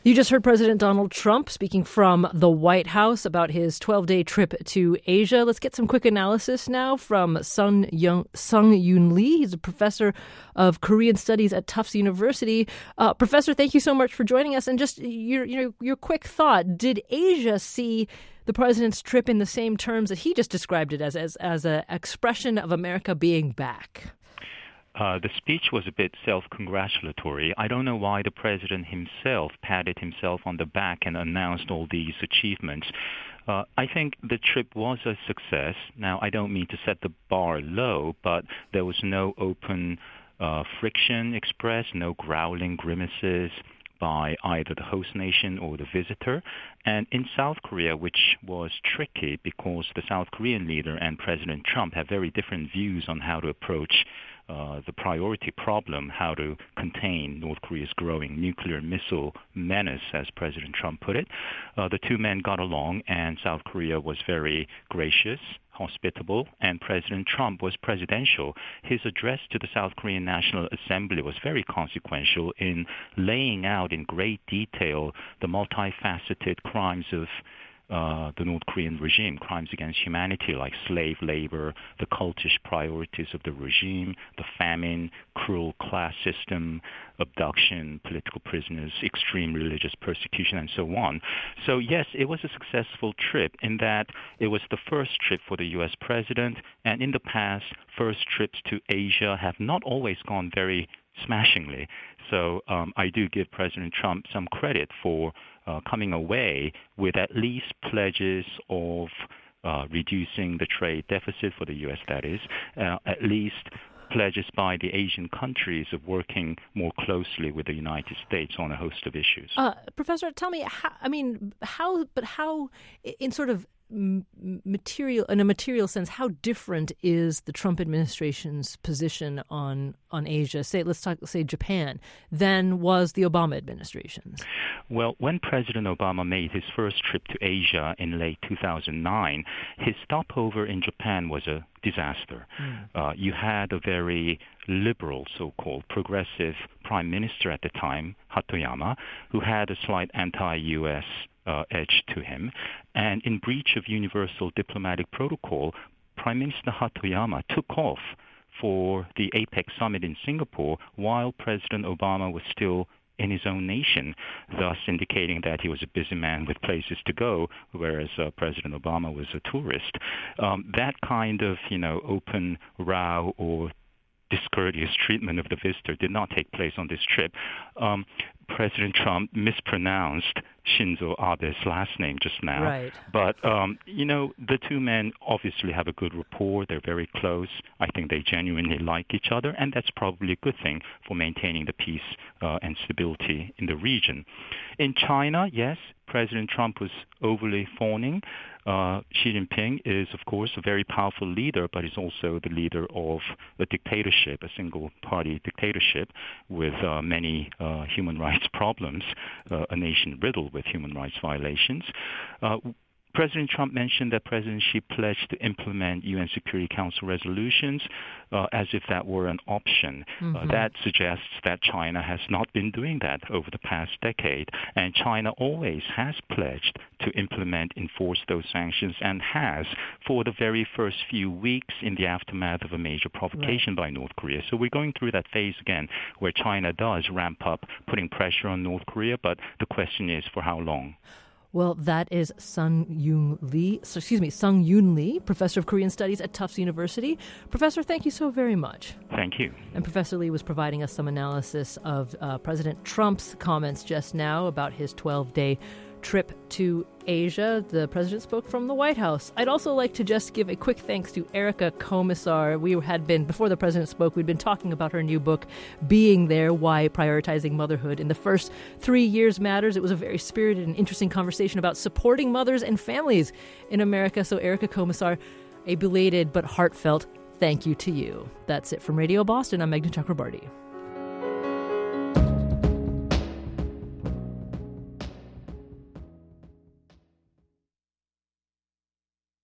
You just heard President Donald Trump speaking from the White House about his 12-day trip to Asia. Let's get some quick analysis now from Sung Yoon Lee. He's a professor of Korean Studies at Tufts University. Professor, thank you so much for joining us. And just your quick thought, did Asia see the president's trip in the same terms that he just described it as an expression of America being back? The speech was a bit self-congratulatory. I don't know why the president himself patted himself on the back and announced all these achievements. I think the trip was a success. Now, I don't mean to set the bar low, but there was no open friction expressed, no growling grimaces by either the host nation or the visitor. And in South Korea, which was tricky because the South Korean leader and President Trump have very different views on how to approach the priority problem, how to contain North Korea's growing nuclear missile menace, as President Trump put it. The two men got along, and South Korea was very gracious, hospitable, and President Trump was presidential. His address to the South Korean National Assembly was very consequential in laying out in great detail the multifaceted crimes of the North Korean regime, crimes against humanity like slave labor, the cultish priorities of the regime, the famine, cruel class system, abduction, political prisoners, extreme religious persecution, and so on. So yes, it was a successful trip in that it was the first trip for the U.S. president, and in the past, first trips to Asia have not always gone very smashingly. So I do give President Trump some credit for coming away with at least pledges of reducing the trade deficit for the U.S., that is, at least pledges by the Asian countries of working more closely with the United States on a host of issues. Professor, tell me, how in sort of material, in a material sense, how different is the Trump administration's position on Asia, let's say Japan, than was the Obama administration's? Well, when President Obama made his first trip to Asia in late 2009, his stopover in Japan was a disaster. You had a very liberal, so-called progressive prime minister at the time, Hatoyama, who had a slight anti-U.S. edge to him. And in breach of universal diplomatic protocol, Prime Minister Hatoyama took off for the APEC summit in Singapore while President Obama was still in his own nation, thus indicating that he was a busy man with places to go, whereas President Obama was a tourist. That kind of, open row or discourteous treatment of the visitor did not take place on this trip. President Trump mispronounced Shinzo Abe's last name just now. Right. But, the two men obviously have a good rapport. They're very close. I think they genuinely like each other, and that's probably a good thing for maintaining the peace and stability in the region. In China, yes, President Trump was overly fawning. Xi Jinping is, of course, a very powerful leader, but he's also the leader of a dictatorship, a single-party dictatorship with many human rights problems, a nation riddled with human rights violations. President Trump mentioned that President Xi pledged to implement UN Security Council resolutions as if that were an option. That suggests that China has not been doing that over the past decade, and China always has pledged to implement, enforce those sanctions, and has for the very first few weeks in the aftermath of a major provocation by North Korea. So we're going through that phase again where China does ramp up putting pressure on North Korea, but the question is for how long? Well, that is Sung Yoon Lee, professor of Korean Studies at Tufts University. Professor, thank you so very much. Thank you. And Professor Lee was providing us some analysis of President Trump's comments just now about his 12-day trip to Asia. The president spoke from the White House. I'd also like to just give a quick thanks to Erica Komisar. Before the president spoke, we'd been talking about her new book, Being There, Why Prioritizing Motherhood in the First 3 Years Matters. It was a very spirited and interesting conversation about supporting mothers and families in America. So Erica Komisar, a belated but heartfelt thank you to you. That's it from Radio Boston. I'm Meghna Chakrabarty.